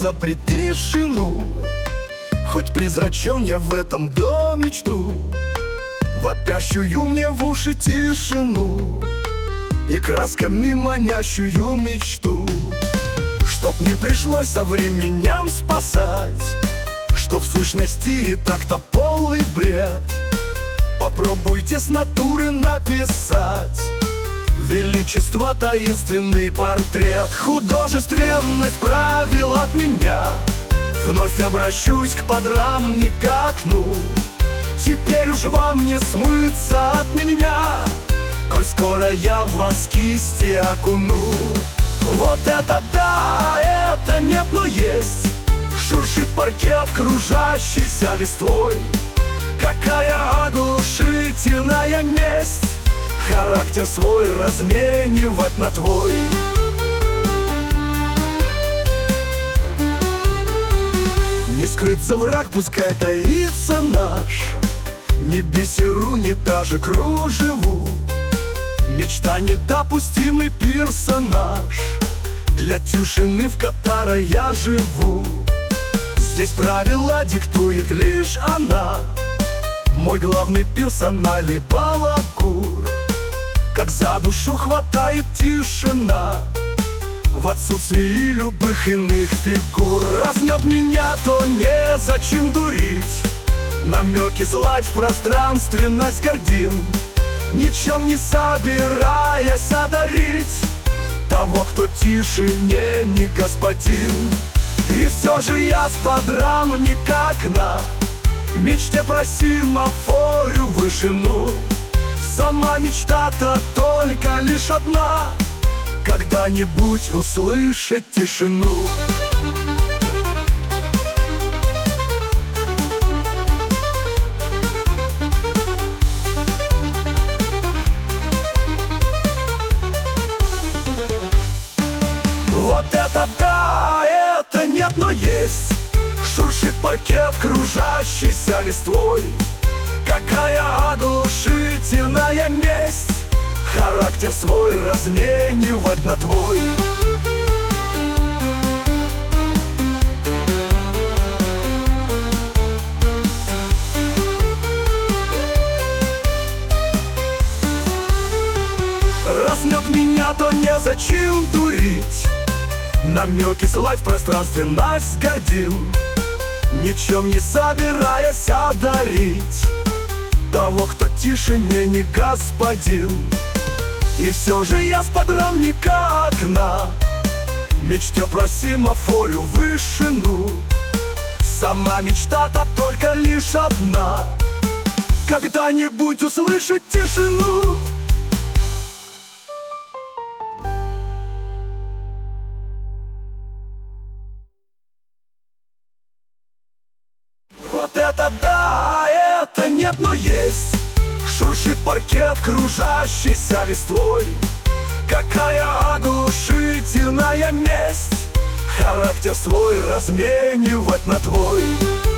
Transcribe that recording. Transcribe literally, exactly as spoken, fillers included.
запрет тишину. Хоть призрачен я в этом доме мечту, вопящую мне в уши тишину и красками манящую мечту. Чтоб не пришлось со временем спасать, что в сущности и так-то полный бред. Попробуйте с натуры написать величество, таинственный портрет. Художественность правил от меня, вновь обращусь к подрам, не к окну. Теперь уж вам не смыться от меня, коль скоро я в вас кисти окуну. Вот это да, это нет, но есть. Шуршит паркет, кружащийся листвой. Какая оглушительная месть, характер свой разменивать на твой. Не скрыться враг, пускай таится наш, ни бисеру, ни даже кружеву. Мечта недопустимый персонаж для тишины, в которой я живу. Здесь правила диктует лишь она, мой главный персональный балагур. Как за душу хватает тишина в отсутствии любых иных фигур. Раз нет меня, то незачем дурить, намеки злать в пространственность гордин, ничем не собираясь одарить того, кто тишине не господин. И все же я с подрам никак на мечте про семафорю вышину. Сама мечта-то только лишь одна, когда-нибудь услышать тишину. Вот это да, это нет, но есть. Шуршит паркет, кружащийся листвой. Какая оглушительная месть, характер свой разменивать на твой. Раз нет меня, то незачем дурить, намеки слать в пространственность гордин, ничем не собираясь одарить того, кто тишине не господин. И все же я с подрам никак на мечте про семафорю вышину. Сама мечта-то только лишь одна, когда-нибудь услышать тишину. Вот это да, это нет, но есть. Шуршит паркет, кружащийся листвой. Какая оглушительная месть, характер свой разменивать на твой.